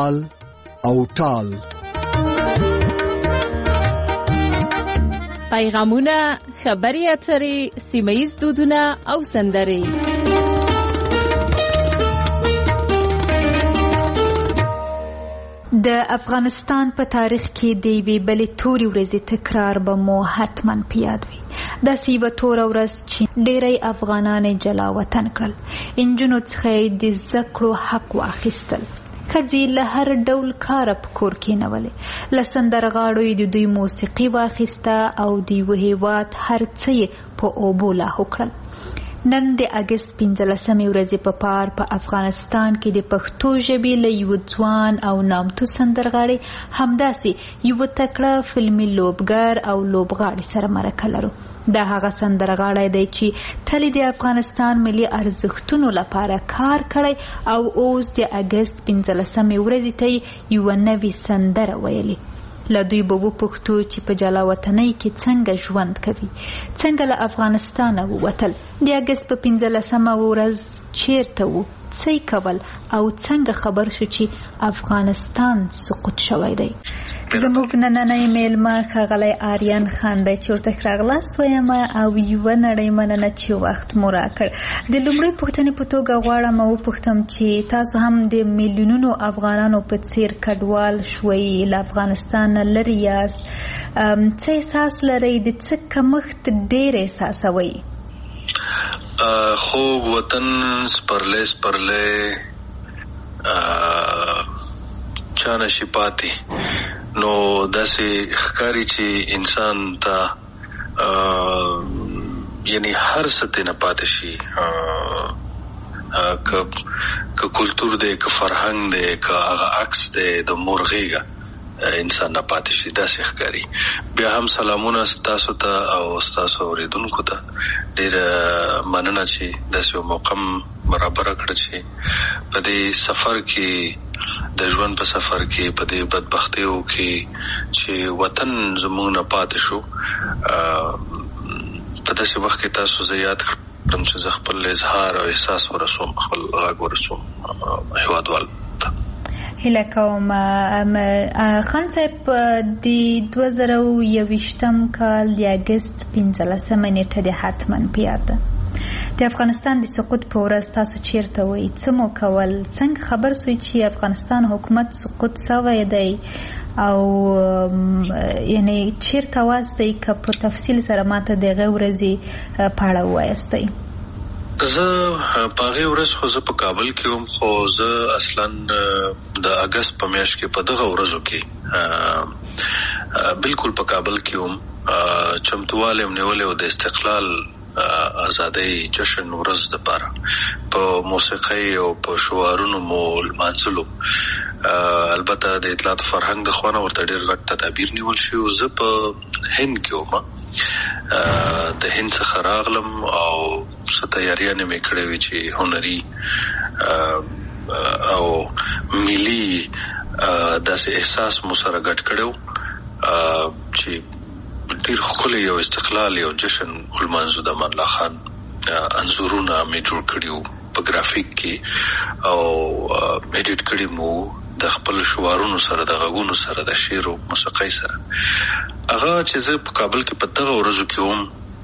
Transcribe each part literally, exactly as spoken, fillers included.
تال او ټال. پیغامونه، خبري اترې، سیمه‌ییز دودونه او سندرې. د افغانستان په تاریخ کې د یوې بلې تورې ورځې تکرار به مو حتما په یاد وي. داسې یوه توره ورځ چې ډېری افغانان یې جلا وطن کړل. انجونو څخه یې د زده کړو حق واخیستل. ښځې له هر ډول کاره په کور کېنولې. له سندرغاړو یې د دوی موسیقي واخیسته او د یوه هېواد هر څه یې په اوبو لاهو کړل. نن د اګست پنځلسمې ورځې په پار په افغانستان کې د پښتو ژبې له یوه ځوان او نامتو سندرغاړي همداسې یوه تکړه فلمي لوبګر او لوبغاړي سره مرکه لرو. دا هغه سندرغاړی دی چې تل د افغانستان ملي ارزښتونو لپاره کار کړی او اوس د اګست پنځلسمې ورځې ته یوه نوې سندره ویلې. له دوی به وپوښتو چې په جلا وطنۍ کې څنګه ژوند کوي، څنګه له افغانستانه ووتل، د اګست په پنځلسمه ورځ چیرته وو، څه یې کول او څنګه خبر شو چې افغانستان سقوط شوی دی. زموږ نننی میلمه ښاغلی آریان خان دی چې ورته راغلاست وایم او یوه نړۍ مننه چې وخت مو راکړ. د لومړۍ پوښتنې په توګه غواړم وپوښتم چې تاسو هم د میلیونونو افغانانو په څیر کډوال شوئ، له افغانستان نه لرې یاست، څه احساس لرئ، د څه کمښت ډېر احساسوئ؟ خوږ وطن سپرلی سپرلی چا نشي پاتې. نو داسې ښکاري چې انسان ته یعنی هر څه ترې نه پاتې شي، که کلتور دی، که فرهنګ دی، که هغه عکس دی د مور غېږه انسان نه پاتې شي، داسې ښکاري. بیا هم سلامونه ستاسو ته او ستاسو اورېدونکو ته. ډېره مننه چې داسې یو موقع برابره کړه چې په دې سفر کې، د ژوند په سفر کې، په دې بدبختیو کې چې وطن زموږ نه پاتې شو، په داسې وخت کې تاسو زه یاد کړم چې زه خپل اظهار او احساس ورسوم، خپل غږ ورسوم هېوادوالو ته. هیله کوم خان صاحب د دوه زره یوویشتم کال د اګست پنځلسمه نیټه دې حتما په یاد ده. د افغانستان د سقوط په ورځ تاسو چیرته وئ، څه مو کول، څنګه خبر سوئ چې افغانستان حکومت سقوط سوی دی او یعنی چیرته واستئ؟ که په تفصیل سره ماته د هغې ورځې په اړه ووایاستئ. زه په هغې ورځ خو زه په کابل کې وم، خو زه اصلا د اګست په میاشت کې په دغه ورځو کې بالکل په کابل کې وم. چمتووالی م نیولی و د استقلال ازادۍ جشن ورځ دپاره، په موسیقۍ او په شعارونو مو لمانځلو. البته د اطلاعات فرهنګ د خوا نه ورته ډېر غټ تدابیر نیول شوي و. زه په هند کې وم، د هند څخه راغلم او څه تیاریانې مې کړې وې چې هنري او ملي داسې احساس مو سره ګډ کړی و چې ډېر ښکلی یو استقلال یو جشن ولمانځو. د امان الله خان انځورونه مې جوړ کړي وو په ګرافیک کې او ایډیټ کړي مو د خپل شعارونو سره، د غږونو سره، د شعر او موسیقۍ سره. هغه چې زه په کابل کې په دغه ورځو کې وم،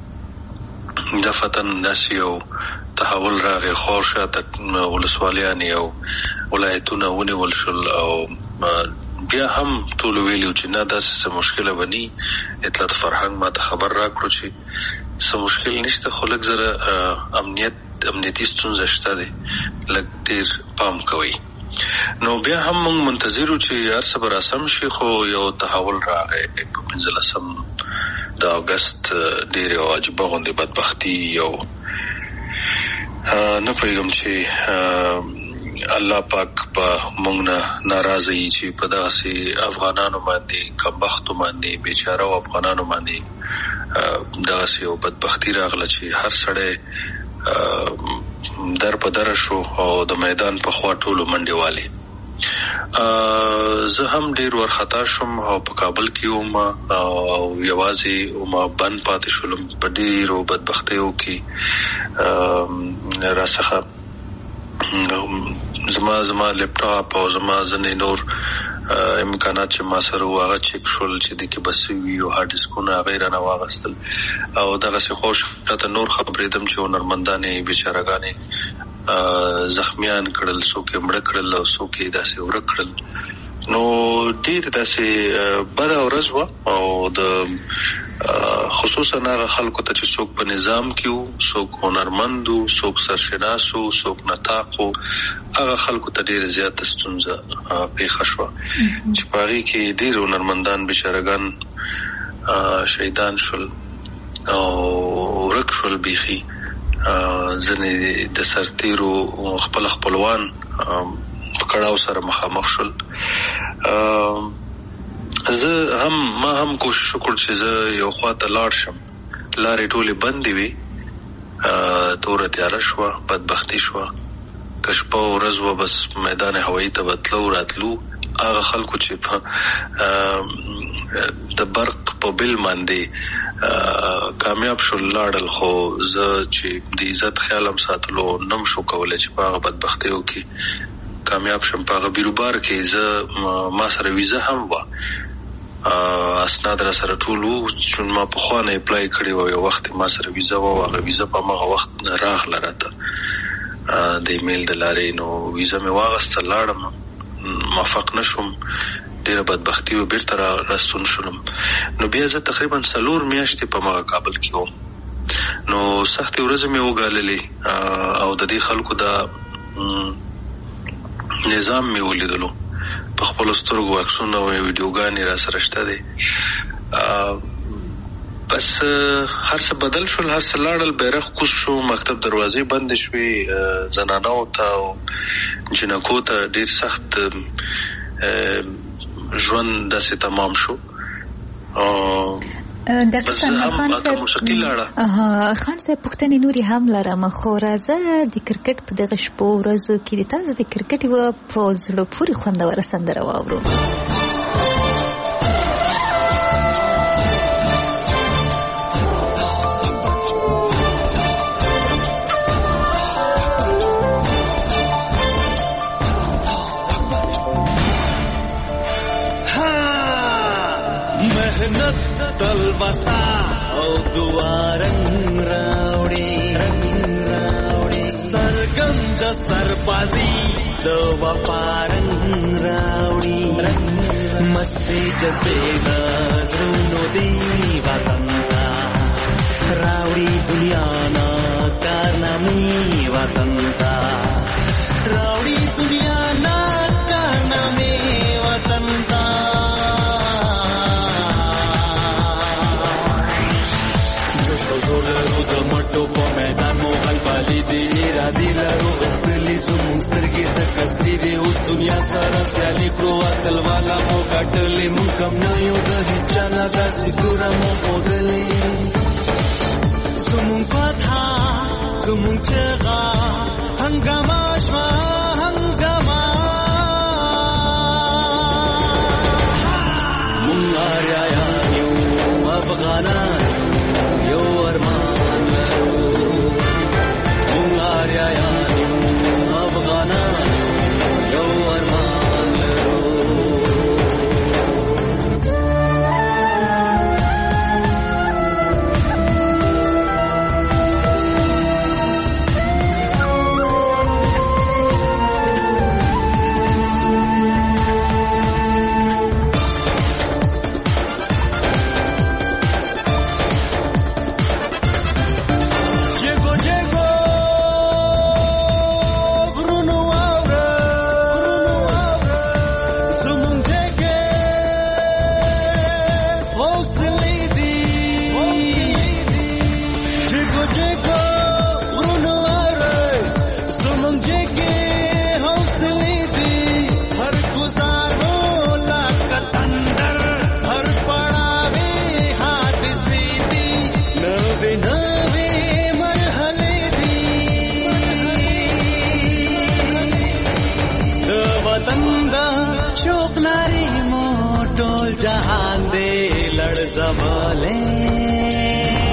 دفتن داسې یو تحول راغی، خور شاته ولسوالیانې او ولایتونه ونیول شول او بیا هم ټولو ویلي چې نه داسې څه مشکله به ني. اطلاعات فرهنګ ما ته خبر راکړو چې څه مشکل نشته، خو لږ زره امنیت امنیتي ستونزه شته دی، لږ ډېر پام کوئ. نو بیا هم موږ منتظر وو چې هر څه به راسم شي، خو یو تحول راغی په پنځلسم د اګست. ډېر یو عجیبه غوندې بدبختي، یو نه پوهېږم چې الله پاک په موږ نه ناراضه وي چې په دغسې افغانانو باندې، کمبختو باندې، بیچاره افغانانو باندې دغسې یو بدبختي راغله چې هر سړی در په دره شو او د میدان په خوا ټولو منډې والې. زه هم ډېر ورخطا شوم او په کابل کې وم او یوازې وم، بند پاتې شولم په ډېرو بدبختیو کې. راڅخه زما زما لپټاپ او زما ځنې نور امکانات چې ما سره هغه چک شول چې د کې بس وی او هارد ډیسکونه غیره نه واغستل او دغه څه خوش ته نور خبرېدم چې نرمندانې بیچارهګانې زخمیان کړل څوک مړ کړل او څوک داسې ورک کړل نو ډیر داسې بد ورځ و او د خصوصا هغه خلکو ته چې څوک په نظام کې وو څوک هنرمندو څوک سرشناسو څوک نطاقو هغه خلکو ته ډیر زیات ستونزه پیښه شوه چې په هغې کې ډیر هنرمندان بیچارهګان شهیدان شول او ورک شول بیخي ځینې د سرتیرو خپل خپلوان په کړاو سره مخامخ شول زه هم ما هم کوشش وکړ چې زه یو خواته لاړ شم لارې ټولې بندې وې توره تیاره شوه بدبختي شوه که شپه ورځ وه بس میدان هوایي ته به تلو راتلو هغه خلکو چې په د برق په بل باندې کامیاب شول لاړل خو زه چې د عزت خیال هم ساتلو نم شو کولی چې په هغه بدبختیو کې کامیاب شم په هغه بیروبار کې زه ما سره ویزه هم وه اسناد را سره ټول وو چې ما پخوا نه اپلای کړی و یو وخت ما سره ویزه وه هغه ویزه په هماغه وخت راغله راته د ایمیل د لارې نو ویزه مې واغسته لاړم موفق نشوم ډیره بدبختي و بیرته راستون شولم نو بیا زه تقریبا څلور میاشتې په هماغه کابل کې وم نو سختې ورځې مې وګاللې او د دې خلکو دا نظام مې ولیدلو په خپلو سترګو عکسونه او ویډیوګانې را سره شته دی بس هر څه بدل شول هر څه لاړل بیرغ کوز شو مکتب دروازې بندې شوې زنانو ته او جنکو ته ډېر سخت ژوند داسې تمام شو ډاکټر سلمان خان صاحب خان صاحب پوښتنې نورې هم لرم خو راځه د کرکټ په دغه شپو ورځو کې د تاسو د کرکټ یوه په زړه پورې خوندوره سندره واورو تلبسا او دوارنگ راوڑی سرگند سربازی دو وفارنگ راوڑی مستی جذبے نظرونو دی وطن تا راوڑی دنیا نا کارنامی وطن تا راوڑی دنیا نا کارنامی وطن تا مټو په میدان مو غل بالي دي ارادي لرو خپلې زموږ سترګې سکستې دي اوس دنیا سره سیالي کړو اتل والا مو کټلې مونږ کم نه یو د هیچا نه داسې دوره مو ښودلې زموږ فتحه زموږ چغه هنګامه شوه هنګامه مونږ آریایان یو افغانان یو ارمان لرو مونږ آریایان یو افغانان یو ارمان لرو زمالے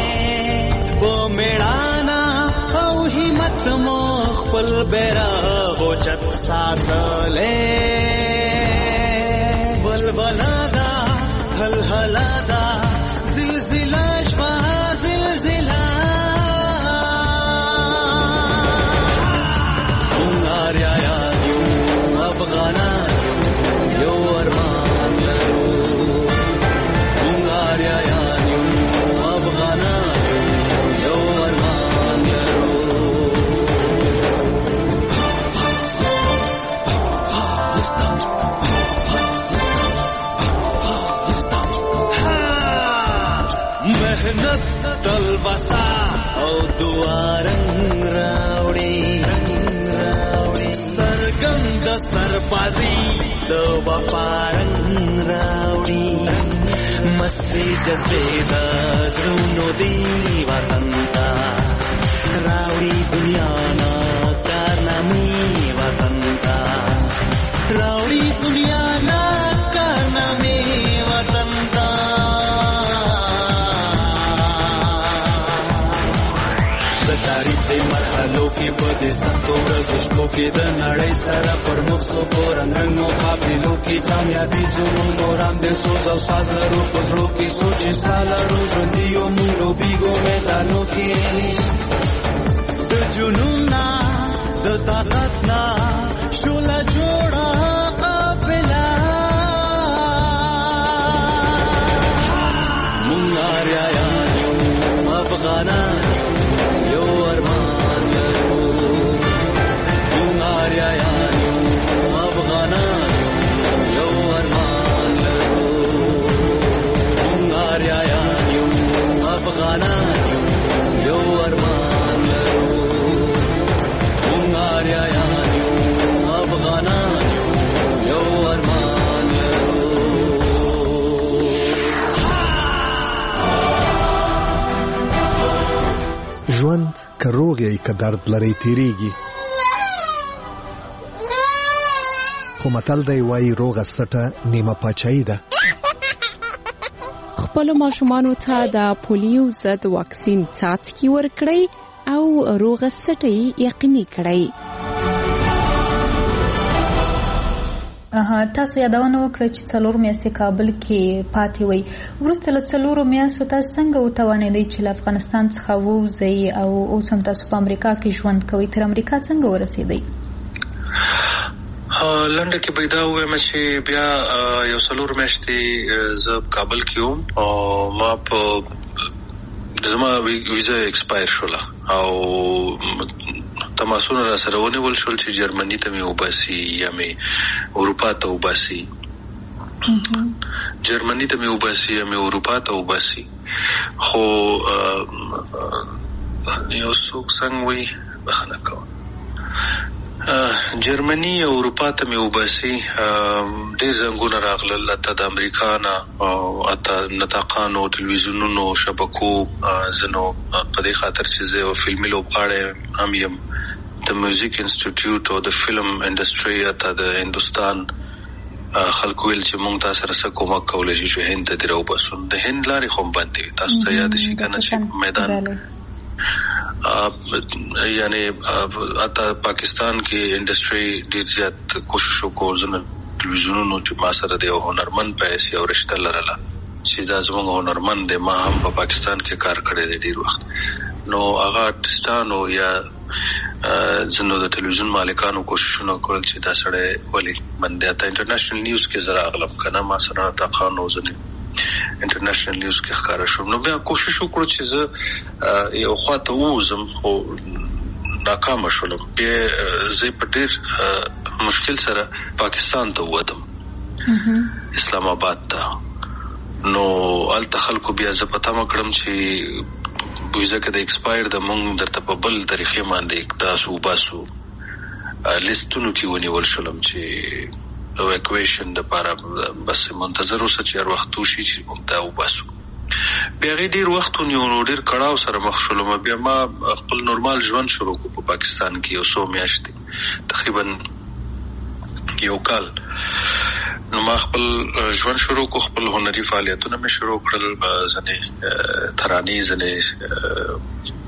بو میڑانا او ہمت مخبل بیرا اوچت ساسلے بلبلا دا ہلہلا دا زلزلہ شوا زلزلہ انگاریا یادیوں افغانا یو ارمان لرو انگاریا یادیوں افغانا یو ارمان لرو محنت تلبسا او دوارنگ راوڑی سرگند سربازی دو وفارنگ راوڑی مستی جذبے دا زرونو دی وطن تا راوڑی دنیا نا کارنامی وطن تا راوڑی دنیا نا کارنامی وطن تا تاریخ دے مرحلوں کی بدے سختوں رزشتوں کی دنڑے سرا پر مقصوں کو رنگ رنگوں قابلوں کی کامیابی ظلم دوران دے سوز او ساز لرو پزروں کی سوچی سالارو ژوندیو مونږ بیگو میدانوں کی د جنون نا د طاقت نا شولا جوڑا قافلہ مونږ آریا یو افغانان یو ارمان لرو مونږ آریا یو افغانان یو ارمان لرو مونږ آریا یو افغانان یو ارمان لرو مونږ آریا یو افغانان یو ارمان لرو ژوند که روغ یې که درد لري تیریږي خو متل دی وایي روغه سټه نیمه پاچاهي ده. خپلو ماشومانو ته د پولیو ضد واکسین څاڅکي ورکړئ او روغه سټه یې یقیني کړئ. اها تاسو یادونه وکړه چې څلور میاشتې کابل کې پاتې وي. وروسته له څلورو میاشتو تاسو څنګه وتوانېدئ چې له افغانستان څخه ووځئ او اوس هم تاسو په امریکا کې ژوند کوئ؟ تر امریکا څنګه ورسېدئ؟ لنډه کې به دا ووایم چې بیا یو څلور میاشتې زه کابل کې وم او ما په زما ویزا ایکسپایر شوله او تماسونه را سره ونیول شول چې جرمني ته مې وباسي یا مې اروپا ته وباسي جرمني ته مې وباسي یا مې اروپا ته وباسي. خو یو څوک څنګه وي بخښنه کوم جرمني او اروپا ته مې وباسي ډېر زنګونه راغلل ته د امریکا نه او اته نطاقانو تلویزیونونو شبکو زنو په دې خاطر چې زه یو فلمي لوبغاړی هم یم د میوزیک انسټیټیوټ او د فلم انډسټري ته د هندوستان خلکو ویل چې مونږ تاسو سره څه کومک کولی شي چې هند ته دې راوباسو. د هند لارې خو هم بندې وي تاسو ته یاد شي که نه چې میدان یعنی اته پاکستان کې انډسټري ډېر زیات کوشش وکړو زه تلویزیونونو چې ما سره د یو هنرمند په حیث یو رشته لرله چې دا زموږ هنرمند دی ما هم په پاکستان کې کار کړی دی ډېر وخت نو هغه آرټسټانو یا زنو د تلویزیون مالکانو کوششونه کول چې دا سړی ولې باندې ته انټرنیشنل نیوز کې زرا اغلب کنه ما سره تا قانون ځنه انټرنیشنل نیوز کې ښکارا شو. نو بیا کوشش وکړو چې زه یو خواته ووزم خو ناکام شولم. بیا زه په ډېر مشکل سره پاکستان ته ووتم اسلام آباد ته. نو الته خلکو بیا زه پته مکړم چې ویزا کې د ایکسپایر د مونږ درته په بل طریقې باندې تاسو وباسو لیستونو کې ونیول شولم چې اواکویشن د لپاره بس منتظر اوسه چې هر وخت وشي چې موږ دا وباسو. بیا غي ډیر وخت ونیو ډیر کړهو سره مخ شولم. بیا ما خپل نورمال ژوند شروع کړ په پاکستان کې یو څو میاشتې تقریبا یو کال. نو ما خپل ژوند شروع کو خپل هنري فعالیتونه مې شروع کړل ځنې ترانې ځنې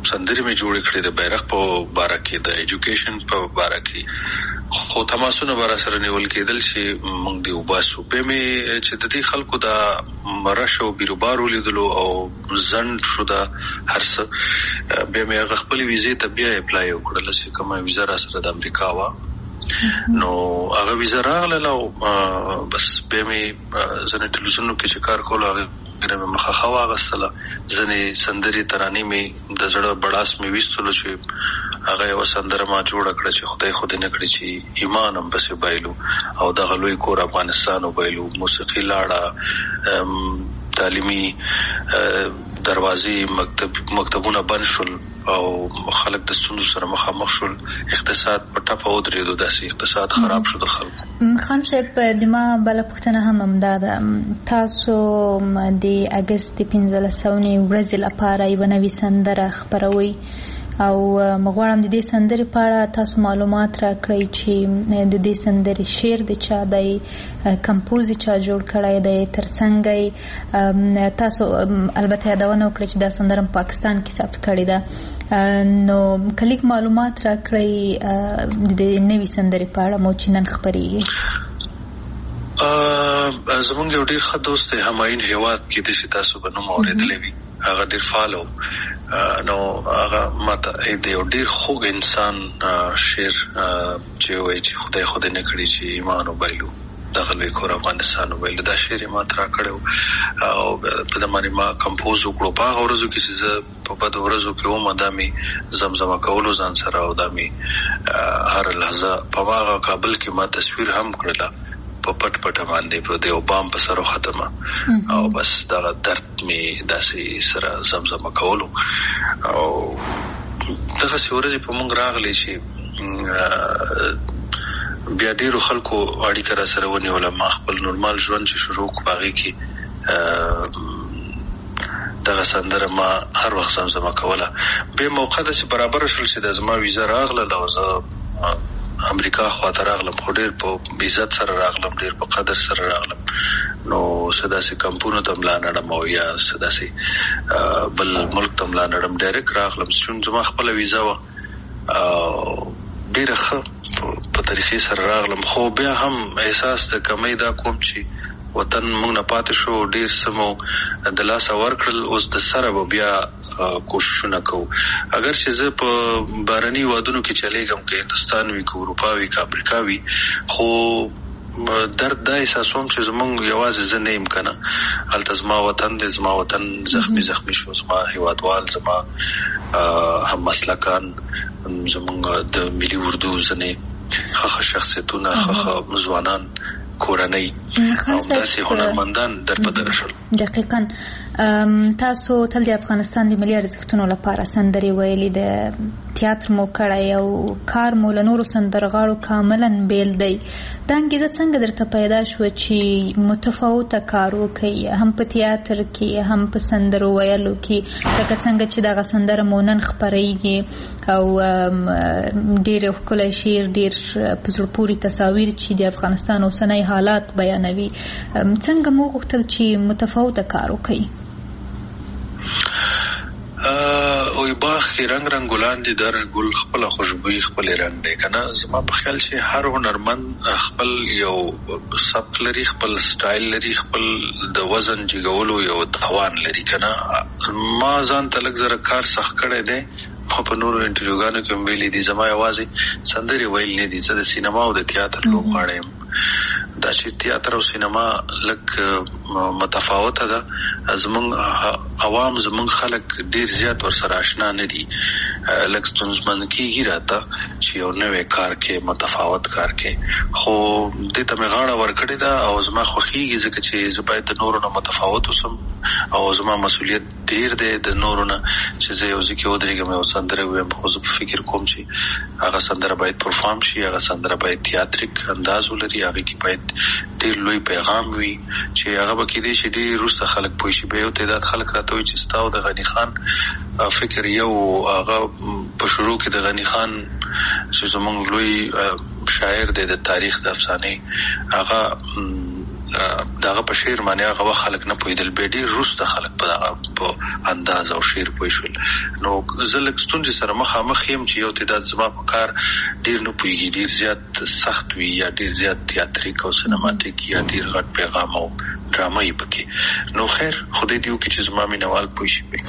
سندري مې جوړ کړې د بیرغ په باره کې د ایجوکیشن په باره کې خو تماسونه بار سره نیول کېدل چې موږ دی وباسو به مې چې د دې خلکو دا مرشو بیروبارو لیدلو او ځن شو دا هرڅ به مې خپل ویزه ته بیا اپلای وکړل چې کومه ویزه را سره د امریکا وا نو هغه ویزه راغله او بس به مې ځنه ټلویزیون کې چې کار کول هغه مې مخه خوا غسله ځنه سندري ترانه مې د زړه بڑاس مې وستلو چې هغه یو سندره ما جوړ کړ چې خدای خو دې نکړي چې ایمان هم بس بایلو او د غلوی کور افغانستان وبایلو موسیقي لاړه تعلیمي دروازې مکتب مکتبونه بند شول او خلک د ستونزو سره مخامخ شول اقتصاد په ټاپه ودرېدو داسې اقتصاد خراب شو د خلکو خان صاحب د ما بل پښتنه هم امداد تاسو د اگست پنځلسمې ورځې لپاره یو نوې سندره خبروي او مغواړم د دې سندرې په اړه تاسو معلومات راکړئ چې د دې سندرې شعر د چا دی کمپوز چا جوړ کړی دی ترڅنګ تاسو البته یادونه وکړئ چې دا سندره په پاکستان کې ثبت کړې ده نو کلیک معلومات راکړئ د نوې سندرې په اړه مو چې نن خبرېږي زمونږ یو ډېر ښه دوست دی همایون هیواد کې د چې تاسو به نوم اورېدلی وي هغه ډېر فالو نو هغه ماته د یو ډېر خوږ انسان شعر چې وایي چې خدای خدای نه کړي چې ایمان وبایلو دغه لوی کور افغانستان وبایلو دا شعر یې ماته راکړی او په زمانې ما کمپوز وکړو په هغه ورځو کې چې زه په بدو ورځو کې وم دا مې زمزمه کولو ځان سره او دا مې هر لحظه په هغه کابل کې ما تصویر هم کړله په پټ پټ باندې په دیو بام په سره ختمه او بس دا درد می داسې سره زمزمه کولو او دغه سورې په مونږ راغلی چې بیا ډیرو خلکو اړیکه را سره ونیول ما خپل نورمال ژوند چې شروع باغی کې دغه سندره ما هر وخت زمزمه کوله به موقع د برابر شول چې د زما ویزه راغله او زه امریکا خواته راغلم خو ډیر په عزت سره راغلم ډیر په قدر سره راغلم نو سداسي کمپونو ته ملانړم او یا سداسي بل ملک ته ملانړم ډایرک راغلم چې زما خپل ویزا و ډیر ښه په طریقې سره راغلم خو بیا هم احساس د کمی دا کوم چې وطن موږ نه پاتې شو ډیر سمو د لاس ورکړل اوس د سره بیا کوششونه کوو اگر چې زه په بارني وادونو کې چلےګم کې هندستان وی کو اروپا وی کا امریکا وی خو درد دا احساسوم چې زمونږ یوازې زه نه یم کنه هلته زما وطن دی زما وطن زخمی زخمی شو زما هیوادوال زما هم مسلکان زمونږ د ملي اردو ځنې ښه شخصیتونه ښه ځوانان کورنۍ او داسې هنرمندان در په درشل دقیقاً تاسو تل د افغانستان د ملي ارزښتونو لپاره سندري ویلي د تیاتر مو کړی او کار مو له نورو سندرغاړو کاملا بیل دی دا انګیزه څنګه درته پیدا شو چې متفاوته کار وکړئ هم په تیاتر کې هم په سندرو ویلو کې لکه څنګه چې دغه سندره مو نن خپرېږي او ډېر ښکلی شعر ډېر په زړه پورې تصاویر چې د افغانستان اوسنی حالات بیانوي څنګه مو غوښتل چې متفاوته کار وکړئ او باغ کې رنگ رنگ ګلان دي در ګل خپل خوشبوئی خپل رنگ دی کنه زما په خیال چې هر هنرمند خپل یو سبک لري خپل سټایل لري خپل د وزن جګولو یو توان لري کنه ما ځان تلک زره کار سخت کړی دی خو په نورو انټرویوګانو کې ویلي دي زما یوازې سندري ویل نه دي چې د سینما او د تیاتر لوبغاړی دا چې تیاتر او سینما لک متفاوته ده زمونږ عوام زمونږ خلک ډیر زیات ورسره آشنا نه دي لک ستونزمن کېږي راته چې یو نوې کار کې متفاوت کار کې خو دې ته مې غاړه ورکړې ده او زما خوښیږي ځکه چې زه باید د نورو نه متفاوت اوسم او زما مسؤلیت ډیر دی د نورو نه چې زه یو ځکه ودرېږم یو سندره ویم خو زه فکر کوم چې هغه سندره باید پرفارم شي هغه سندره باید تیاتریک انداز ولري هغه کې باید ډیر لوی پیغام وي چې هغه به کې دي چې ډیر روسته خلک پوه شي به یو تعداد خلک راته وي چې ستاو د غنی خان فکر یو هغه په شروع کې د غنی خان چې زمونږ لوی شاعر دی د تاریخ د افسانې هغه دغه په شعر باندې هغه خلک نه پوهیدل، به ډېر روسته خلک په په انداز او شعر پوه شول. نو زه لږ ستونزې سره مخامخ یم چې یو تعداد زما په کار ډېر نه پوهېږي، ډېر زیات سخت وي یا ډېر زیات تیاتریک او سینماتیک یا ډېر غټ پیغام او ډرامه یې پکې. نو خیر خدای دې وکړي چې زما مینوال پوه شي پې.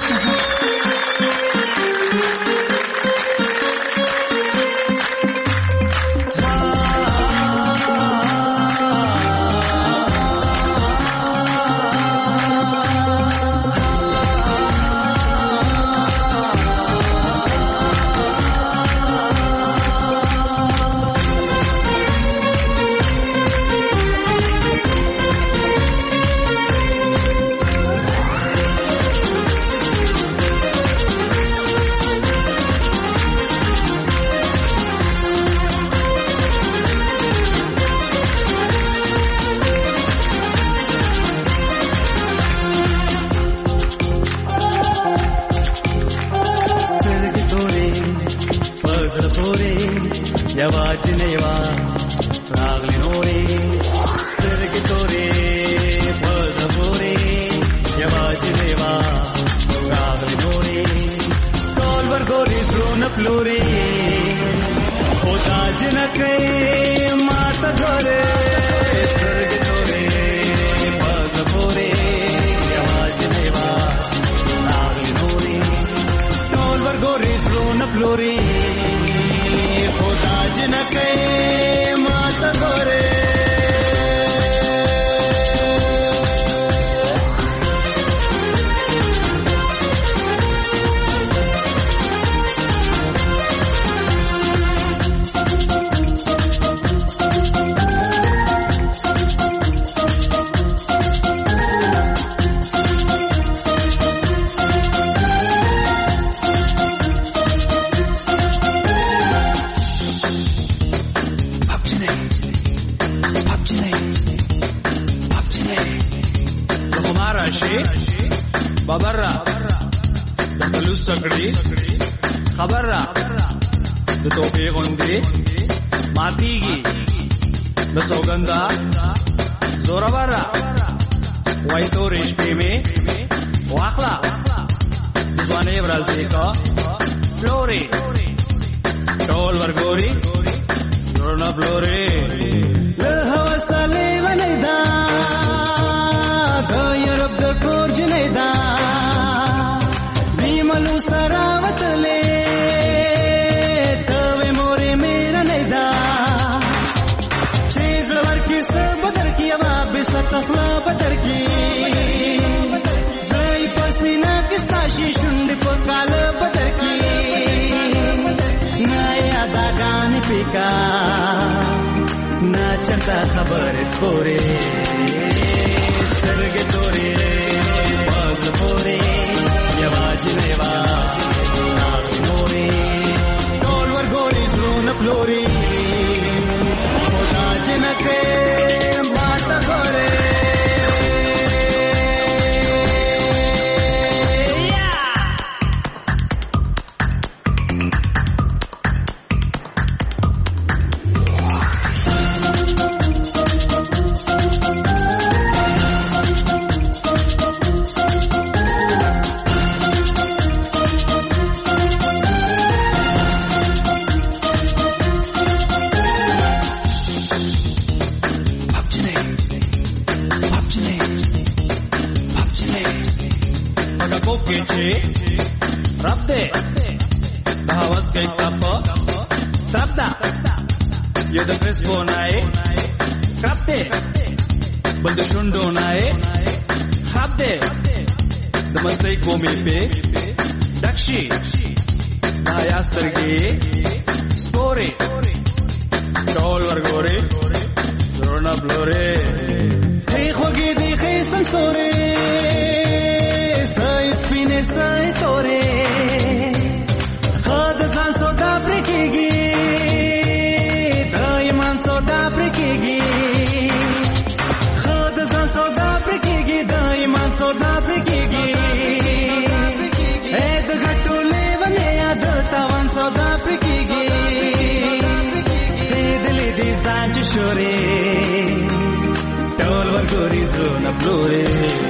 ورګوري زړونه فلوري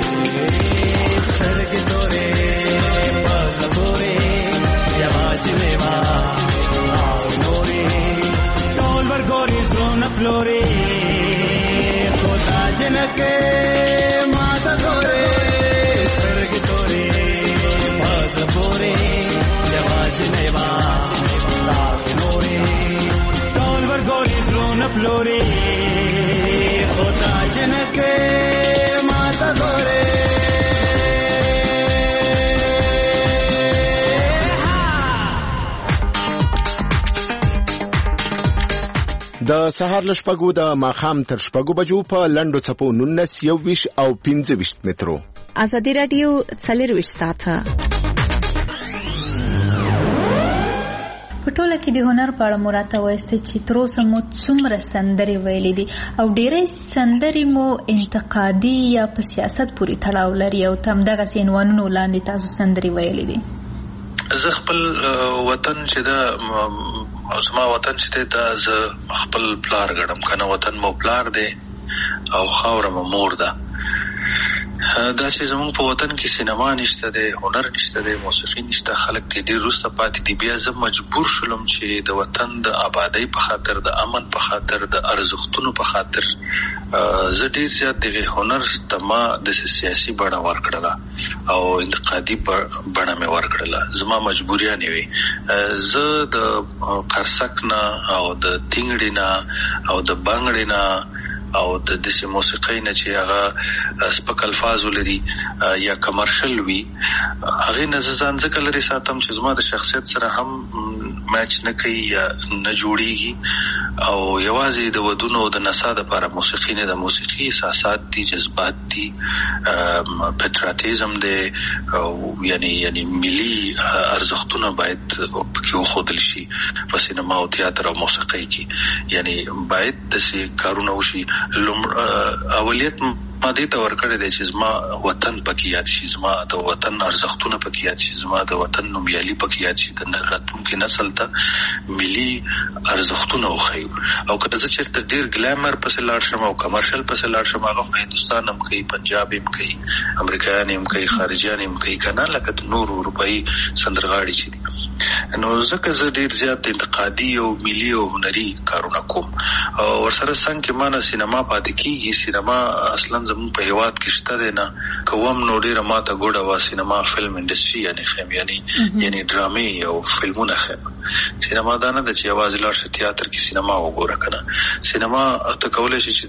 سترګې تورې پزړه پورې یواز میوا او نورې ټول ورګوري زړونه فلوري خدا جنکه ماته ګورې سترګې تورې پزړه پورې یواز میوا او نورې ټول ورګوري زړونه فلوري خدا جنکه ماته ګورې. د سهار له شپږو د ماښام تر شپږو بجو په لنډو څپو نولس یوویشت او پنځه ویشت مترو ازادي راډیو څلرویشت ساعته په ټوله کې د هنر په اړه مو راته وایسته چې تر اوسه مو څومره سندرې ویلې دي او ډېرې سندرې مو انتقادي یا په سیاست پورې تړاو لري او ته همدغسې عنوانونو لاندې تاسو سندرې ویلې دي. زه خپل وطن چې دا زما وطن چې دا زه خپل پلار ګڼم کنه وطن مو پلار دی او خاوره مو مور ده. دا چې زموږ په وطن کې سینما نشته دی هنر نشته دی موسیقي نشته خلک دې ډېر وروسته پاتې دي بیا زه مجبور شولم چې د وطن د آبادۍ په خاطر د امن په خاطر د ارزښتونو په خاطر زه ډېر زیات دغه هنر ته ما د سیاسي بڼه ورکړله او انتقادي بڼه مې ورکړله زما مجبوریانې وي. زه د قرصک نه او د تینګړې نه او د بنګړې نه او د دسي موسیقۍ نه چې هغه سپک الفاظ ولري یا کمرشل وي هغه نه ځان ځکه لري ساتم چې زما د شخصیت سره هم میچ نه کوي یا نه جوړیږي او یوازې د ودونو د نڅا لپاره موسیقي نه د موسیقي احساسات دي جذبات دي پټریاټیزم دی یعنی یعنی ملي ارزښتونه باید پکې وښودل شي په سینما او تیاتر او موسیقۍ کې یعنی باید داسې کارونه وشي. اولیت ما دې ته ورکړی دی چې زما وطن پکې یاد شي زما د وطن ارزښتونه پکې یاد شي زما د وطن نومیالي پکې یاد شي د راتلونکي نسل ته ملي ارزښتونه وښیو او که زه چېرته ډېر ګلیمر پسې لاړ شم او کمرشل پسې لاړ شم هغه خو هندوستان هم کوي پنجاب هم کوي امریکایان هم کوي خارجیان هم کوي که نه لکه د نورو اروپایي سندرغاړي چې دي نو ځکه زه ډېر زیات انتقادي او ملي او هنري کارونه کوم او ورسره څنګ کې ما نه سینما پاتې کېږي سینما اصلا زموږ په هېواد کې شته دی نه کوم نو ډېره ماته ګوډه وه سینما فلم انډسټري یعنې ښیم یعنې یعنې ډرامې او فلمونه ښیم سینما دا نه ده چې یوازې لاړ شه تیاتر کې سینما وګوره که نه سینما ته کولی شي چې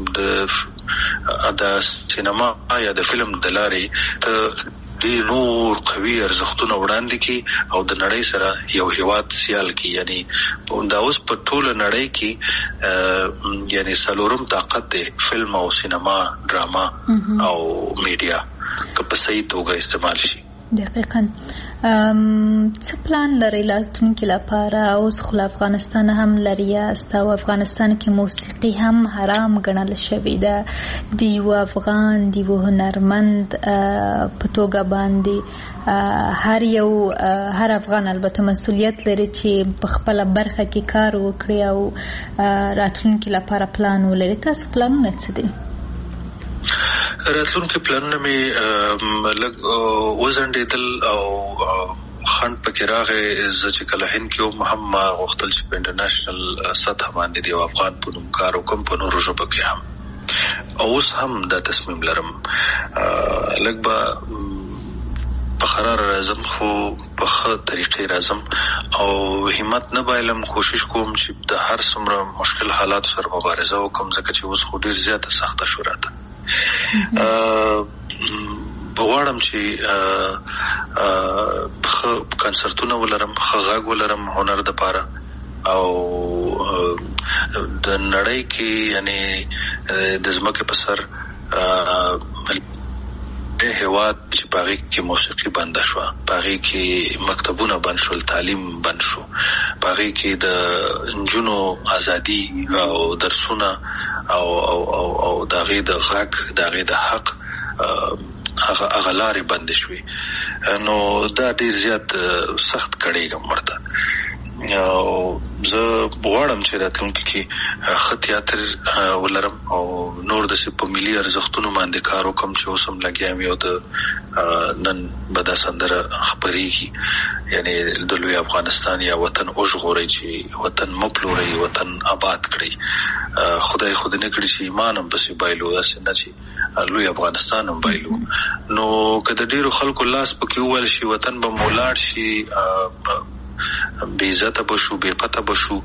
د سینما یا د فلم د لارې ته ډېر نور قوي ارزښتونه وړاندې کړي او د نړۍ سره یو هېواد سیال کړي یعنی دا اوس په ټوله نړۍ کې یعنی څلورم طاقت دی فلم او سینما ډراما او میډیا که په صحیح توګه استعمال شي. دقیقاً څه پلان لرئ راتلونکي لپاره؟ اوس خو له افغانستان هم لرې یاست او افغانستان کې موسیقي هم حرام ګڼل شوې ده د یوه افغان د یوه هنرمند په توګه باندې هر یو هر افغان البته مسؤلیت لري چې په خپله برخه کې کار وکړي او راتلونکي لپاره پلان ولري. تاسو پلانونه څه دي؟ راتلونکي پلانونه مې لږ وځنډېدل او خنډ پکې راغی زه چې کله هند کې وم هم ما غوښتل چې په انټرنیشنل سطح باندې د یو افغان په نوم کار وکړم په نورو ژبو کې هم او اوس هم دا تصمیم لرم لږ به په قرار راځم خو په ښه طریقې راځم او همت نه بایلم کوشش کوم چې د هر څومره مشکل حالاتو سره مبارزه وکړم ځکه چې اوس خو ډېر زیاته سخته شو راته غواړم چې ښه کنسرتونه ولرم ښه غږ ولرم هنر دپاره او د نړۍ کې یعنی د ځمکې په سر هېواد چې په هغې کې موسیقي بنده شوه په هغې کې مکتبونه بند شول تعلیم بند شو په هغې کې د نجونو ازادي او درسونه او او او او د هغې د غږ د هغې د حق هغه لارې بندې شوې نو دا ډېر زیات سخت کړېږم ورته او زه غواړم چې راتلونکي کې ښه تیاتر ولرم او نور د په ملي ارزښتونو باندې کار وکړم چې اوس هم لګیا یم یو د نن به دا سندره خپرېږي یعنی د لوی افغانستان یا وطن وژغورئ چې وطن مه پلورئ وطن آباد کړئ خدای خو دې نه کړي چې ایمان هم پسې بایلو داسې نه چې لوی افغانستان هم بایلو نو که د ډېرو خلکو لاس پکې وویل شي وطن به مو ولاړ شي بې عزته به شو بې پته به شو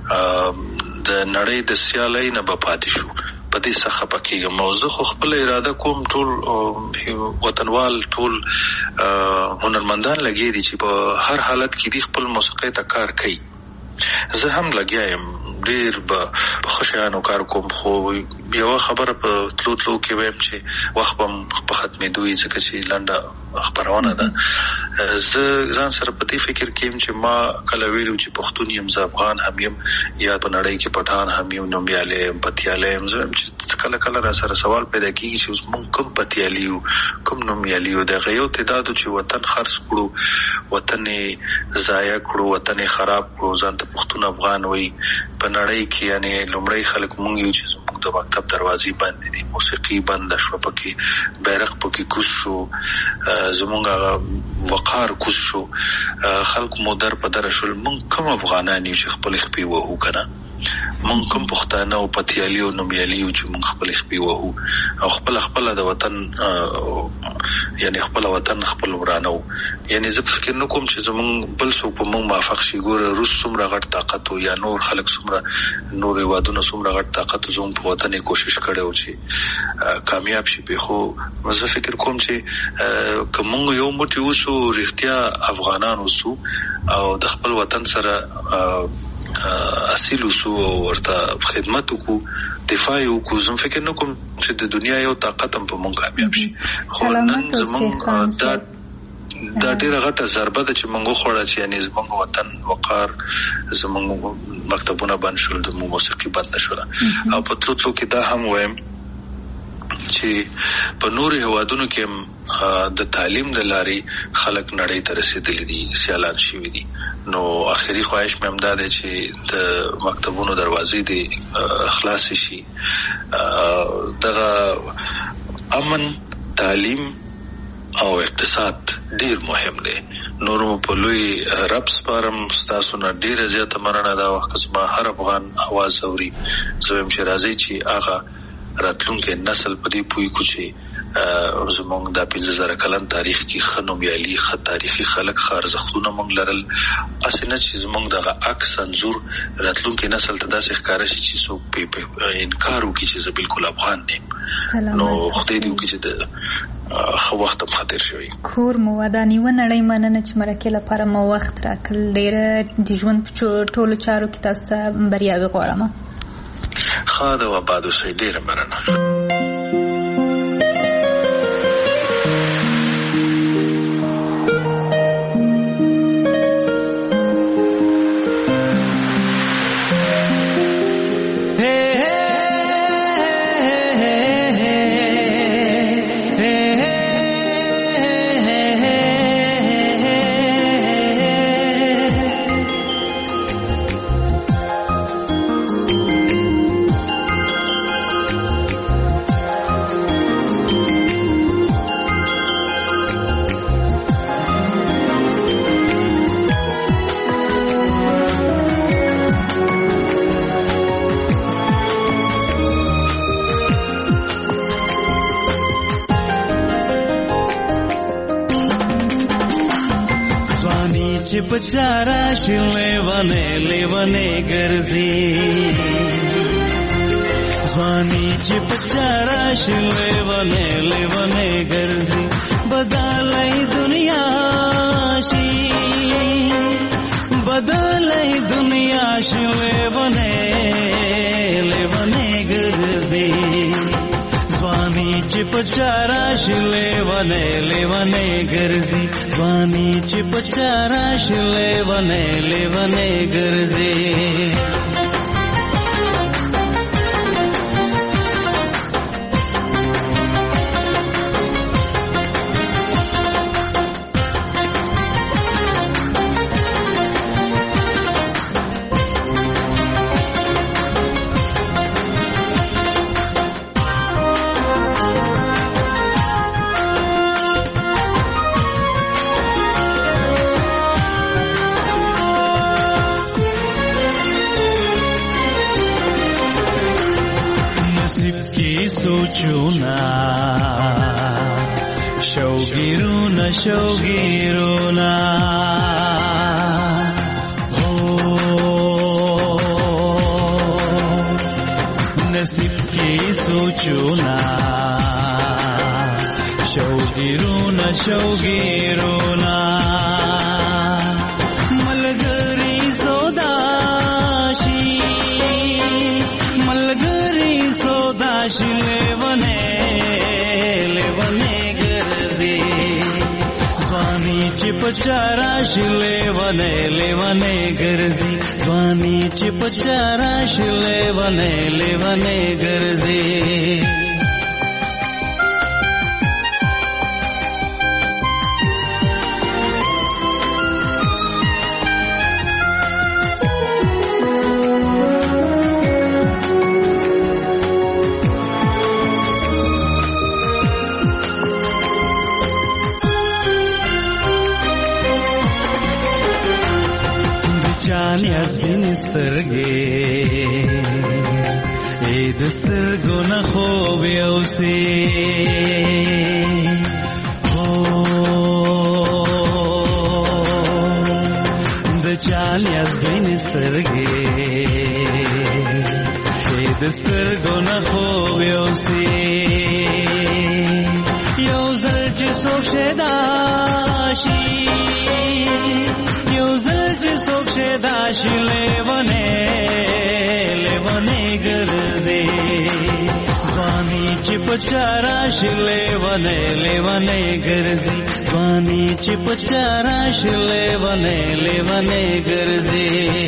د نړۍ د سیالۍ نه به پاتې شو په دې څه خفه کېږم او زه خو خپله اراده کوم ټول وطنوال ټول هنرمندان لګیا دي چې په هر حالت کې دي خپل موسیقۍ ته کار کوي زه هم لګیا یم ډېر به په ښه شیانو کار کوم خو یوه خبره په تلو تلو کې وایم چې وخت به په ختمېدو وي ځکه چې لنډه خپرونه ده زه ځان سره په دې فکر کې یم چې ما کله ویلو چې پښتون یم زه افغان هم یم یا په نړۍ کې پټان هم یم نومیالی یم پتیالی یم زه یم چې کله کله را سره سوال پیدا کېږي چې اوس موږ کوم پتیالي یو کوم نومیالي یو د هغه یو تعدادو چې وطن خرڅ کړو وطن یې ضایع کړو وطن یې خراب کړو ځان ته پښتون افغان وایي په نړۍ کې یعنی لومړی خلک مونږ یو چې زموږ د مکتب دروازې بندې دي موسیقي بنده شوه پکې بیرغ پکې کوز شو زموږ هغه وقار کوز شو خلکو مو در په دره شول مونږ کوم افغانان یو چې خپلې خپې وهو که نه مونږ کوم پښتانه او پتیالي او نومیالي یو چې مونږ خپلې خپې وهو او خپله خپله د وطن یعنی خپله وطن خپل ورانه و یعنی زه فکر نه کوم چې زمونږ بل څوک په مونږ موافق شي ګوره روس څومره غټ طاقت و یا نور خلک څومره نور هېوادونه څومره غټ طاقت و زمونږ په وطن یې کوشش کړی و چې کامیاب شي پې خو زه فکر کوم چې که مونږ یو موټي اوسو رښتیا افغانان اوسو او د خپل وطن سره اصیل اوسو او ورته خدمت وکړو دفاع وکړو زه فکر نه کوم چې د دنیا یو طاقت هم په مونږ کامیاب شي خو نن زمونږ دا دا ډېره غټه ضربه ده چې موږ وخوړه چې یعنې زموږ وطن وقار زموږ مکتبونه بند شول زموږ موسیقي بنده شوله او په تلو تلو کې دا هم وایم چې په نورو هېوادونو کې هم د تعلیم د لارې خلک نړۍ ته رسېدلي دي سیالان شوي دي نو آخري خواهش مې هم دا دی چې د مکتبونو دروازې دې خلاصې شي دغه امن تعلیم او اقتصاد ډیر مهم دی نورو په لوی رب سپارم ستاسو نه ډیره زیاته مننه دا وخت زما هر افغان आवाज اوري زه هم چې راځي چې هغه راتلونکي نسل په دې پوي کو چې زمونږ د پنځه زره کلن تاریخ کې ښه نومیالي ښه تاریخي خلک ښه ارزښتونه موږ لرل هسې نه چې زمونږ دغه عکس انځور راتلونکي نسل ته داسې ښکاره شي چې څوک پې انکار وکړي چې زه بالکل افغان نه یم نو خدای دې وکړي چې د ښه وخت هم ښه تېر شوی کور مو وداني و نړۍ مننه چې مرکې لپاره مو وخت راکړل ډېره د ژوند په ټولو چارو کې تاسو ته بریاوې غواړم ښه ده و آباد اوسئ ډېره مننه بچارا شلے ونے لے ونے گرزی ځواني چې بچارا شلے ونے لے ونے گرزی بدلای دنیا شي بدلای دنیا شلے ونے لے ونے گرزی ځواني چې بچارا شلے ونے لے ونے گرزی ځواني چې بچارا شلے ونے لے ونے گرزی سوچونا شوگیرونا شوگیرونا नसीब की सोचूना शौगिरूना शौगिरूना मलगरी सोदाशी मलगरी सोदाशी लेवने लेवने गरजे स्वानी चिपचाराशी लेवने लेवने गरजे स्वानी चिपचाराशी लेवने लेवने गरजे Chanias binistarge e dastargo na khob yausi ho the chanias binistarge e dastargo na khob yausi yauzal jiso shedashi दाशी लेवने लेवने गरजे स्वानी चिपचाराशी लेवने लेवने गरजे स्वानी चिपचाराशी लेवने लेवने गरजे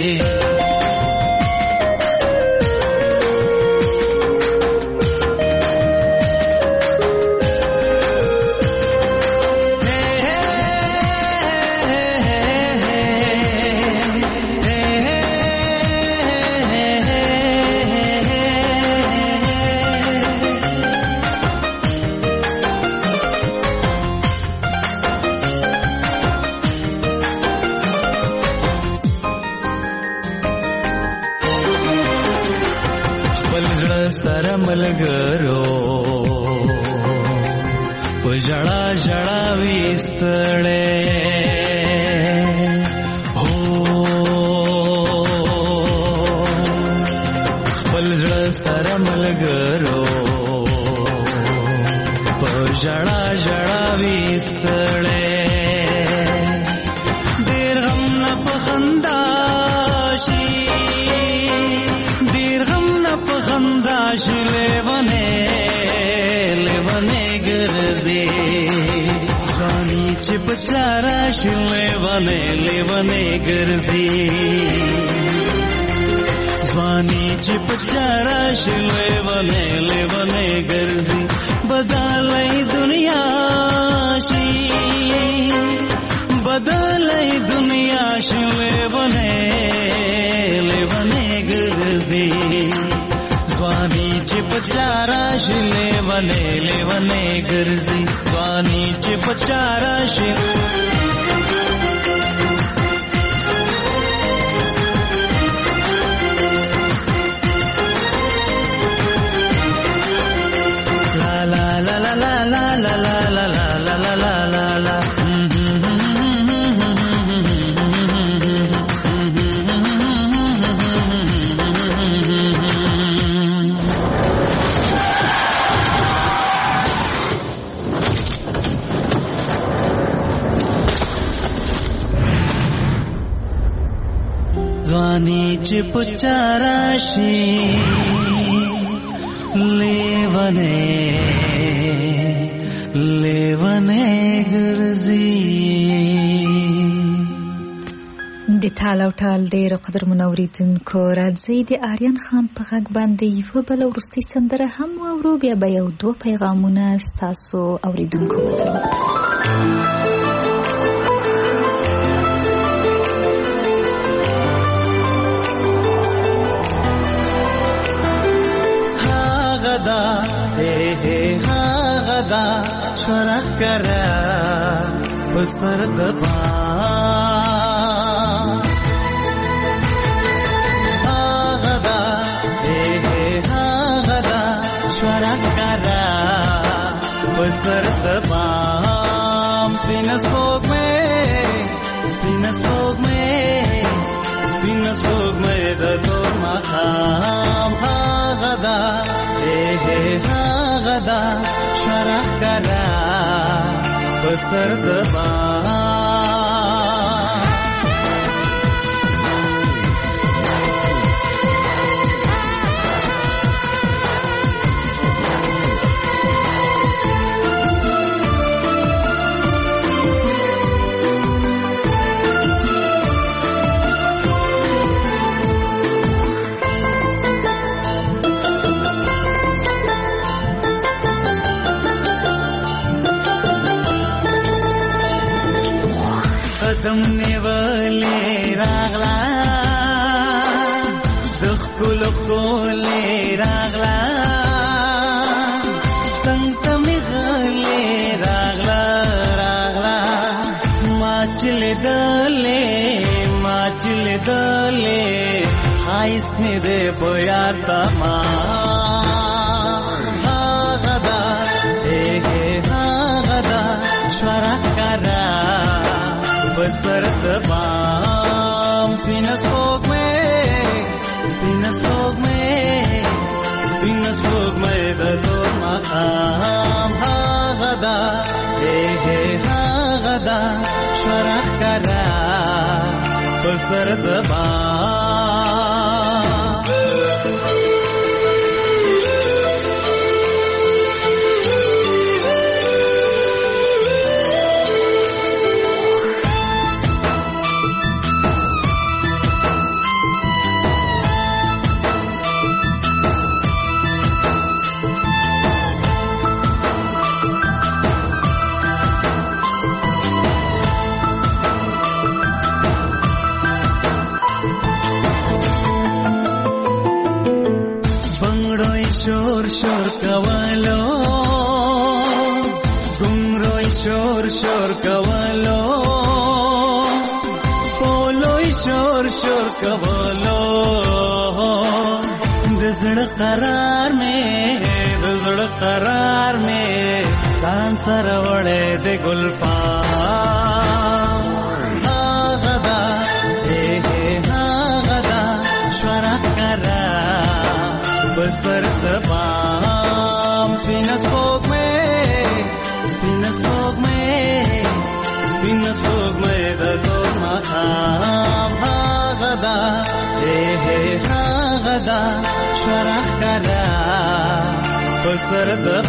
मलगरो जड़ा जड़ा विस्तळे हो पलजड़ सर मलगरो जड़ा जड़ा विस्तळे दीर्घम न पखंदाशी दीर्घम न पखंदाशी लेवने लेवने गरजे स्वानी चिपचाराशी लेवने लेवने गरजे स्वानी चिपचाराशी लेवने लेवने गरजे बदलै दुनियाशी बदलै दुनियाशी लेवने लेवने गरजे स्वानी चिपचाराशी लेवने लेवने गरजे स्वानी चिपचाराशी la la la la la la la la la la la la la la Swani चिपचाराशी लेवने लेवने गरजी د تال او ټال ډېر قدر منوریدونکو راځي د آریان خان په غږ باندې یو بل وروستي سندره هم واورو بیا به یو دوه پیغامونه ستاسو اوریدونکو ولرو غدا شرک کرا بسر دبا غدا غدا شرک کرا بسر دبام سپین سپوږ مې سپین سپوږ مې سپین سپوږ مې د تور ماښام هغه ده هغه ده شرح کرا بسر دبام قدم نیولې راغلا د خپل خپل راغلا څنګه مې غلې راغلا راغلا ما چلې دلې ما چلې دلې خایس مې دې بیا تما غدا هه غدا شورا کرا بسر دبام سپین سپوږ مې سپین سپوږ مې سپین سپوږ مې د تور ماښام هغه ده هغه ده شرح کرا بسر دبام شور شور کولو گمروی شور شور کولو پولوی شور شور کولو دزړ قرار میں دزړ قرار میں سان سر وړې د ګلفام غدا غدا شورا کرا بسر دبام سپین سپوږ مې سپین سپوږ مې سپین سپوږ مې د تور ماښام هغه ده هغه ده شرح کرا بسر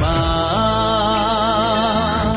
دبام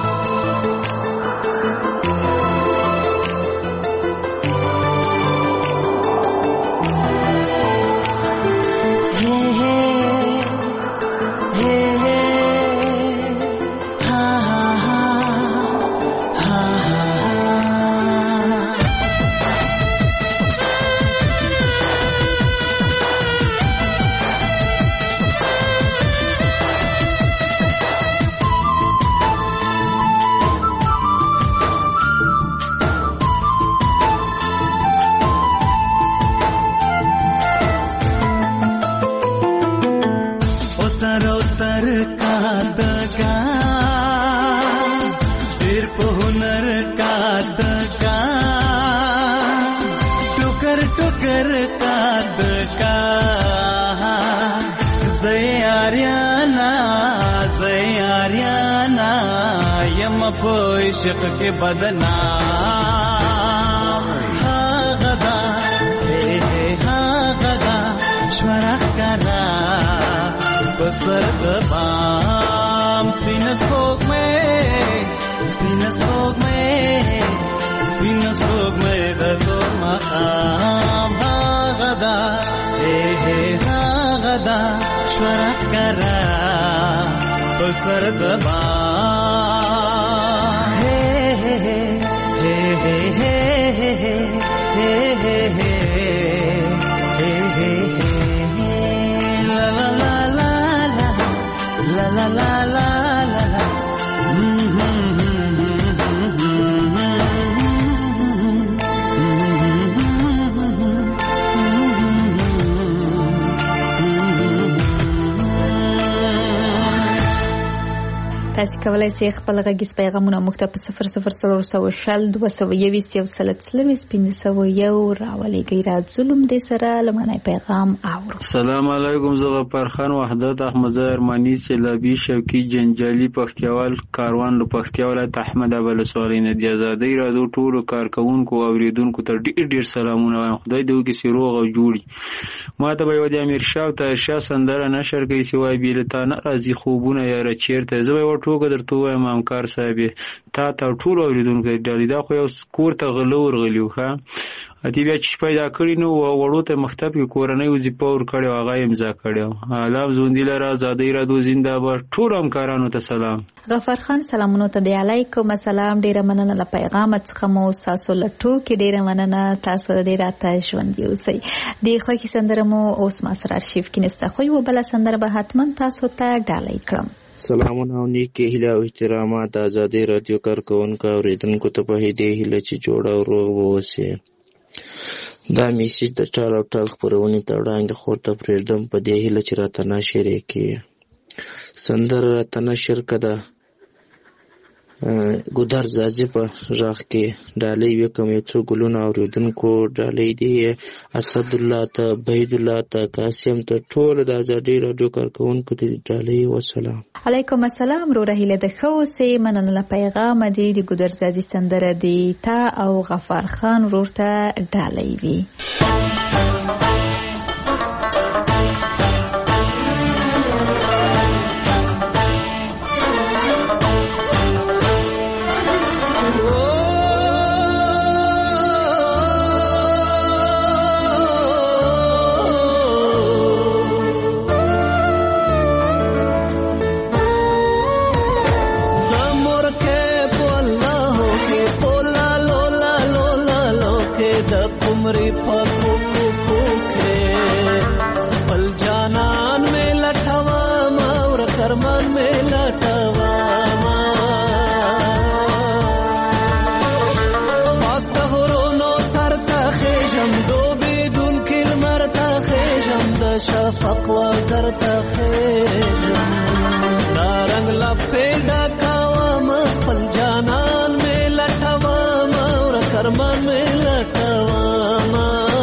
عشق کے بدنام غدا غدا شورا کرا بسر دبام سپین سپوږ مې سپین سپوږ مې سپین سپوږ مې د تور ماښام غدا غدا شورا کرا بسر دبام hey hey hey hey hey hey hey hey hey la la la la la la la la la la تاسو کولای شئ خپل غږیز پیغامونه موږ ته په صفر صفر څلور سوه شل دوه سوه یویشت یو سل څلوېښت پنځه سوه یو راولېږئ. راځو دې سره لومړنی پیغام اورو. سلام علیکم، زه غفار خان وحدت احمد ارمانی سیلابي شوقي جنجالي پښتیوال کاروان له پښتیا ولایت احمد ابل سوالي نه دی. آزادۍ راځو ټولو کارکونکو او اوریدونکو ته ډېر ډېر سلامونه وایم. خدای دې وکړي چې روغ او جوړي. ما ته به یو د امیر شاه او طاهر شاه سندره نشر کوي چې وایي بې له تا نه راځي خوبونه یاره چېرته. زه به یې ټوکه درته ووایم همکار صاحب تا ته ټولو اوریدونکو ډالۍ دا خو یو کور ته غله ورغلي وو ښه اتی بیا چې پیدا کړي نو وړو ته مکتب کې کورنۍ وظیفه ورکړې وه هغه یې امضا کړې وه. الله ژوندي لره، ازادۍ راډیو زنده‌باد. ټولو همکارانو ته سلام. غفار خان سلامونو ته دی علیکم السلام. ډېره مننه له پیغام څخه مو ستاسو له ټوکې ډېره مننه. تاسو دې راته ژوندي اوسئ. د خوښې سندره مو اوس ما سره ارشیف کې نسته خو یوه بله سندره به حتما تاسو ته ډالۍ کړم. سلامونه او نیکې هیله او احترامات د ازادۍ راډیو کارکوونکو او اوریدونکو ته په دې هیله چې جوړ او روغ واوسئ. دا میسیج د ټال او ټال خپرونې ته وړاندې خور ته پرېږدم په دې هیله چې راته نشر یې کړي. سندره راته نشر کړه ګودر زازي په غږ کې ډالۍ وکړم. یو څو ګلونه اورېدونکو ډالۍ دي اسدالله ته، بهیدالله ته، قاسم ته، ټولو د ازادۍ راډیو کارکوونکو ته ډالۍ وسلام. علیکم السلام. روره هیله د ښه اوسئ. مننه له پیغامه دی. د ګودر زازي سندره دی تا او غفار خان ورور ته ډالۍ وي. شفق وزر تخیجم دا رنگ لپیدا کوام خپل جانان میں لټوام اور کرمان میں لټوام.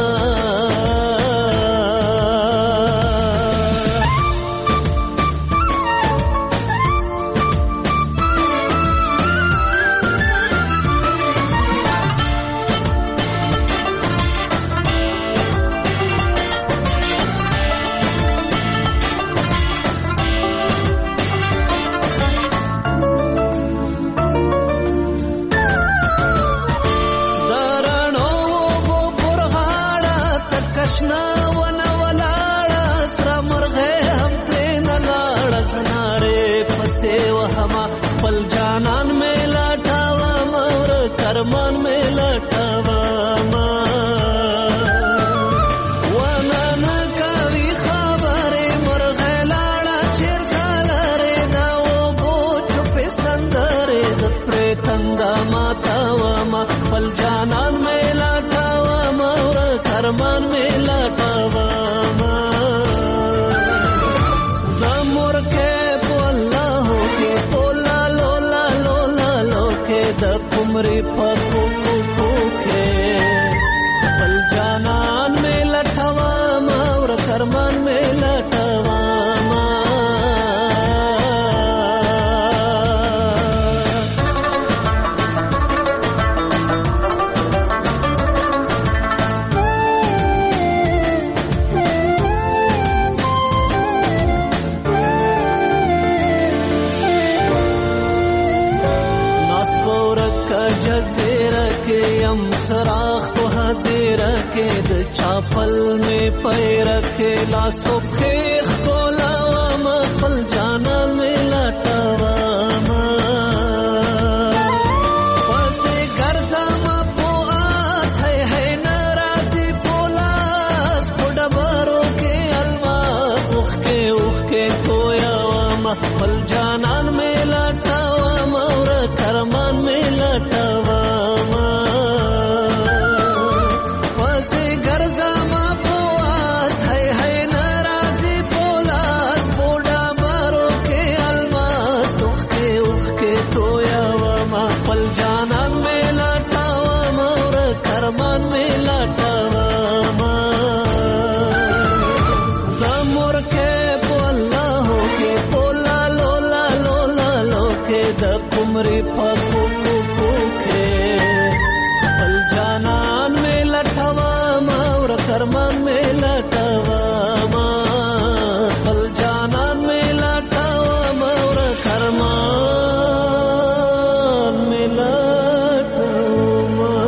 چاپل میں پیر کے لاسو خیخ کولاوام خپل جانان میں لټوام. پسې ګرځم په آس ہے ہے ناراضي پولاس په ډبرو کې الماس اوخ کې اوخ کې کویاوام خپل جانان میں لټوام اور کرمان میں لټوام. morke polla hoke polla lola lola loke da kumri paku kuke pal janan me lathawa maur karman me lathawa ma pal janan me lathawa maur karman me lathawa.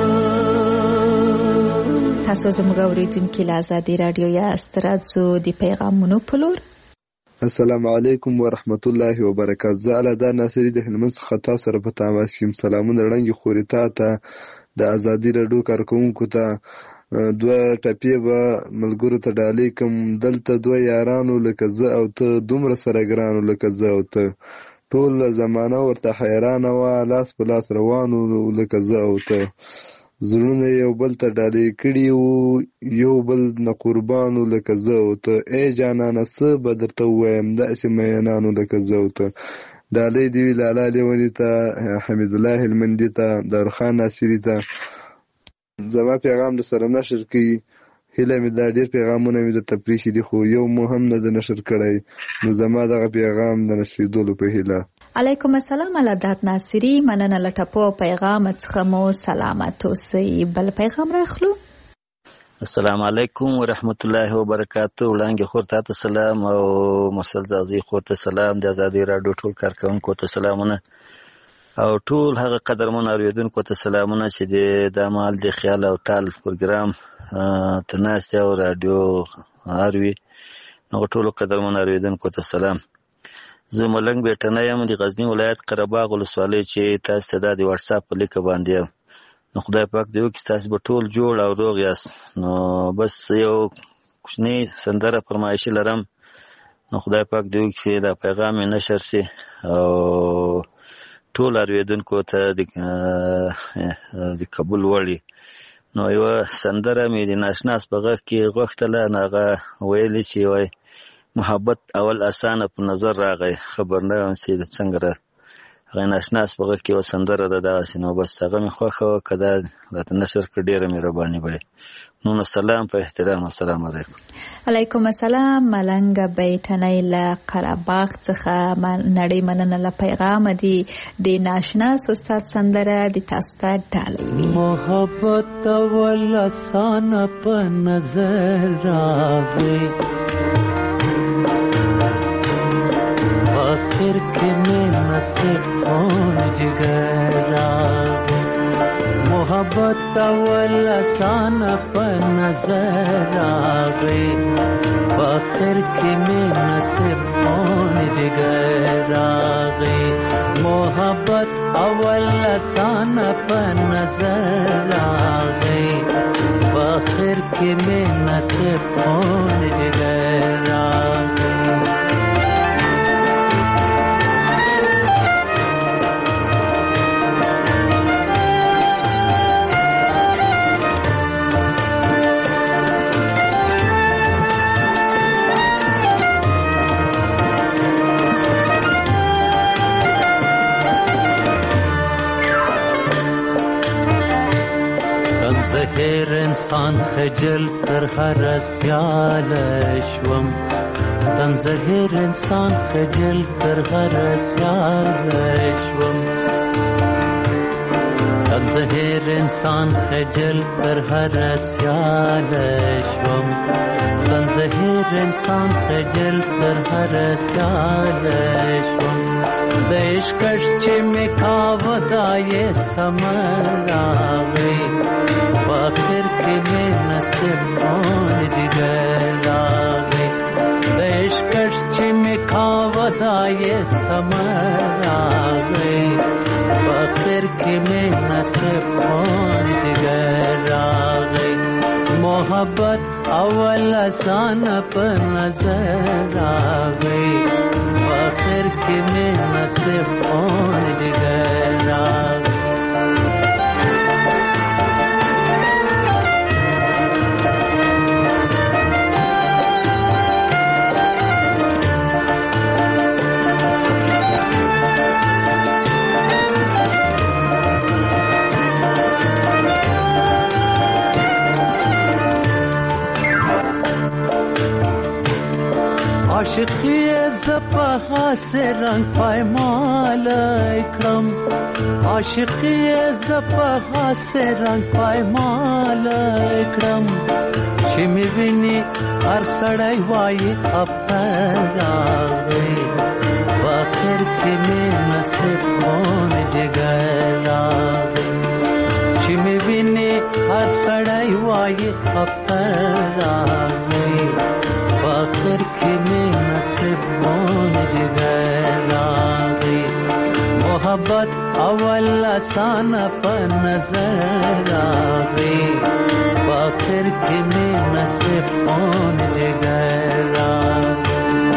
تاسو زموږ اوریدونکو له آزادي رادیو یا استرادزو د پیغامونو په لور. السلام علیکم ورحمت الله وبرکاته. زه الادا ناصری د هلمند څخه تاسو سره په تماس یم. سلامونه وړاندې خوري تا ته د آزادي رادیو کارکونکو ته دوه ټپې به ملګرو ته ډالۍ کوم. دلته دوه یارانو لکه زه او ته دومره سره ګرانو لکه زه او ته ټول زمانه ورته حیرانه وه لاس په لاس روانو لکه زه او ته زړونه یو بل ته ډالۍ کړي وو یو بل نه قربانو لکه زه او ته ای جانانه څه به درته ووایم داسې مینانو لکه زه او ته. ډالۍ دې وي لالا لیوني ته حمید الله هلمندي ته دارخان ناصري ته. زما پیغام در سره نشر کړي هیله مې دا ډېر پیغامونه مې درته پرېښي دي خو یو مو هم نه ده نشر کړی نو زما دغه پیغام د نشریدلو په هیله. علیکم السلام علادات ناصری مننه له ټپو پیغام څخه مو سلامت اوسئ. بل پیغام راخلو. السلام علیکم ورحمت الله وبرکاته. وړاندې خور ته سلام او مرسل زازي خور ته سلام. د آزادي رادیو ټول کارکونکو ته سلامونه او ټول هغه قدرمن اوریدونکو ته سلامونه چې د دمال د خیال او تال پروګرام تناسته او رادیو اروي نو ټول قدرمن اوریدونکو ته سلام. زه ملنګ بیٹنه یم د غزنی ولایت قرهباغ ولسوالۍ چې تاسو ته د واتس اپ په لیک باندې نو خدای پاک دې وکړي تاسو به ټول جوړ او روغ یاست. نو بس یو کوچنی سندره فرمایشي لرم نو خدای پاک دې وکړي دا پیغام نشر شي او ټول اوریدونکو ته د قبول وړي. نو یو سندره مې د ناشناس په غږ کې غوښتله هغه ویلي چې وای محبت اول اسانه په نظر راغی خبر نه یم چې څنګه را هغه ناشناس په غږ کې یو سندره ده داسې نو بس هغه مې خوښه وه که دا راته نشر کړه ډېره مهرباني به نو سلام په احترام. السلام علیکم. علیکم السلام. ملنګ بیٹنۍ له قرهباغ څخه نړۍ مننه له پیغام دی د ناشناس استاد سندره د تاسو ته ډالۍ وي. محبت اول اسانه په نظر راغی آخر کے میں نصیب کون جگر راغی. محبت اول آسان پر نظر آگئی آخر کے میں نصیب کون جگر آگئی. محبت اول آسان پر نظر آگئی آخر کے میں نصیب کون جگر آگئی. زهر انسان خجل تر هر سیال شوم تن زهر انسان خجل تر هر سیال شوم تن زهر انسان خجل تر هر سیال شوم تن زهر انسان خجل تر هر سیال شوم د عشقش چې مې کاوه دا یې سمر راغی آخر کے میں نصیب کون جگر آگئی. عشقش چی میں کھاودا یہ سمر آگئی آخر کے میں نصیب کون جگر آگئی. محبت اول آسان پر نظر آگئی آخر کے میں نصیب کون جگر آگئی. عاشقی زپا حاس رنگ پایمال اکرم عاشقی زپا حاس رنگ پایمال اکرم چې می ویني هر سړی وایي افتر راغی په اخر کې مې نصیب خون جګر راغی چې می ویني هر سړی وایي افتر راغی په اخر کې مې نصیب خون جګر راغی محبت اول آسان په نظر راغی آخر کی میں نصیب خون جگر راغی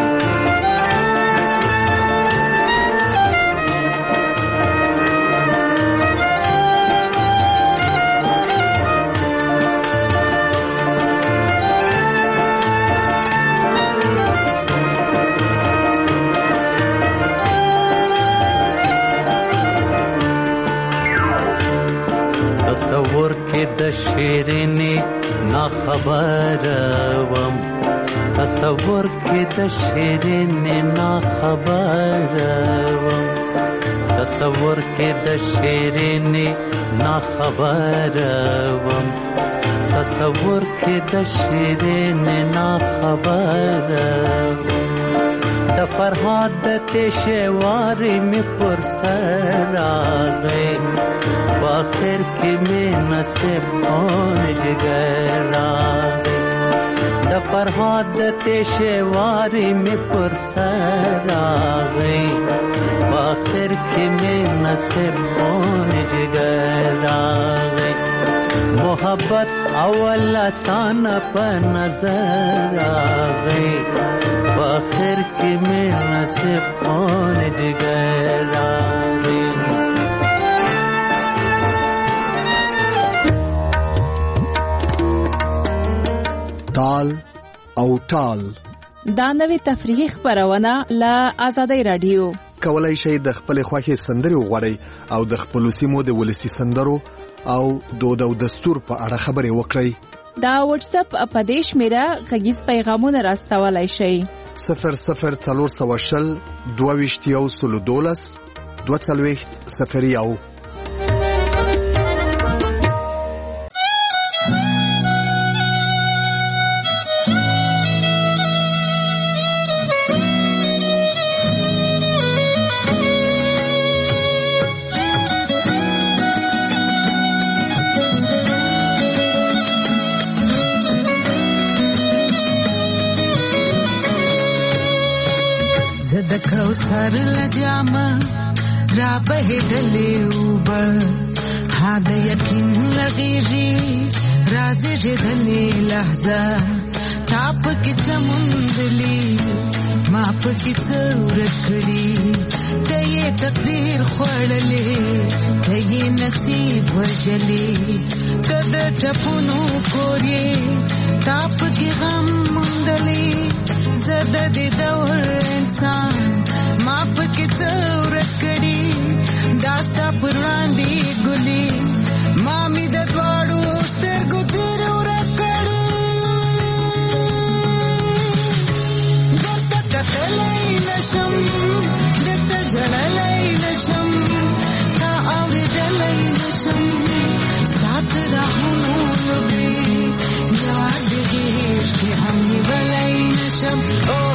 تصور کې د شیرینې نا خبر وم تصور کې د شیرینې نا خبر وم تصور کې د شیرینې نا خبر وم تصور کې د شیرینې نا خبر وم د فرهاد د تشواري می پر سر راغی آخر کی میں نصیب خون جگر راغی د فرهاد تشواری میں پر سر راغی آخر کی میں نصیب خون جگر راغی محبت اول آسان په نظر راغی آخر کی میں نصیب خون جگر راغی تال او ټال دا نوې تفریحي خبرونه له آزادۍ رادیو کولای شئ د خپل خوښي سندري وغوړئ او د خپل سیمو د ولسی سندرو او دود او دستور په اړه خبرې وکړئ. دا واتس اپ اپدیش میرا غږیز پیغامونه راستولای شئ صفر صفر څلور سوه شل دوه ویشت یو سلو دولس دوه څلوېښت صفر یو. د کوثر لجامه را بهدلې وبه ها د یقین لغیږي راځي جدلې لحظه تاپ کې سمندلي ما په کې څور کړی ته یې تقدیر خوړلې ته یې نصیب وژلې ته د ټپونو کورې تاپ کې غم مندلې زده دې دور انسان ما پکې څور کړي داستا پر وړاندې ګلي ما می د دواړو سترګو تیر ور کړي دته کتلې نشم دته جړلې نشم تا اورېدلې نشم سات راهونو لګي یاد دې چې هم نیولې نشم او